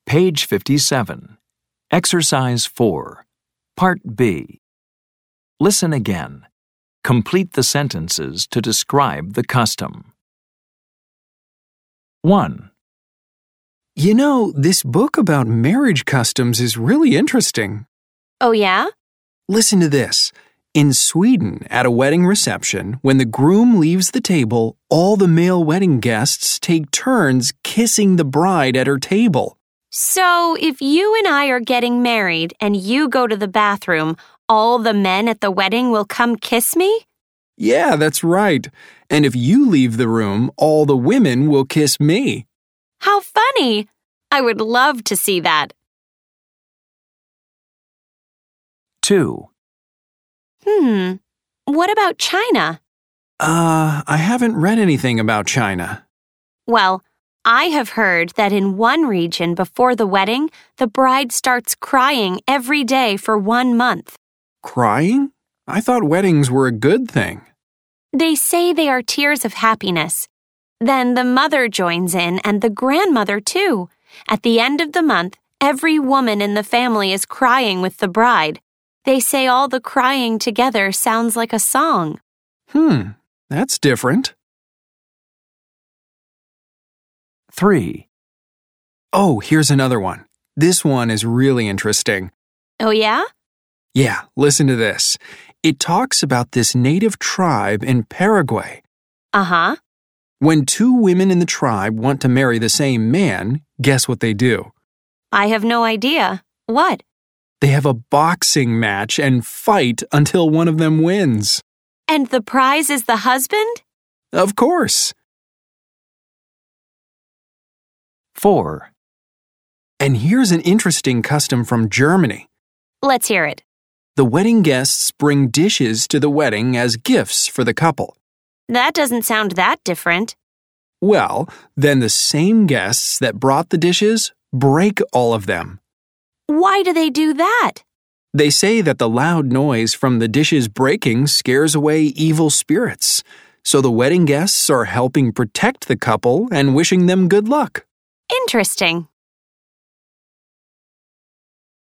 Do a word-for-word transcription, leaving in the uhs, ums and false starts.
Page fifty-seven. Exercise four. Part B. Listen again. Complete the sentences to describe the custom. one. You know, this book about marriage customs is really interesting. Oh, yeah? Listen to this. In Sweden, at a wedding reception, when the groom leaves the table, all the male wedding guests take turns kissing the bride at her table. So, if you and I are getting married and you go to the bathroom, all the men at the wedding will come kiss me? Yeah, that's right. And if you leave the room, all the women will kiss me. How funny! I would love to see that. two. Hmm, what about China? Uh, I haven't read anything about China. Well, I have heard that in one region before the wedding, the bride starts crying every day for one month. Crying? I thought weddings were a good thing. They say they are tears of happiness. Then the mother joins in and the grandmother too. At the end of the month, every woman in the family is crying with the bride. They say all the crying together sounds like a song. Hmm, that's different. three. Oh, here's another one. This one is really interesting. Oh, yeah? Yeah, listen to this. It talks about this native tribe in Paraguay. Uh-huh. When two women in the tribe want to marry the same man, guess what they do? I have no idea. What? They have a boxing match and fight until one of them wins. And the prize is the husband? Of course. four. And here's an interesting custom from Germany. Let's hear it. The wedding guests bring dishes to the wedding as gifts for the couple. That doesn't sound that different. Well, then the same guests that brought the dishes break all of them. Why do they do that? They say that the loud noise from the dishes breaking scares away evil spirits. So the wedding guests are helping protect the couple and wishing them good luck. Interesting.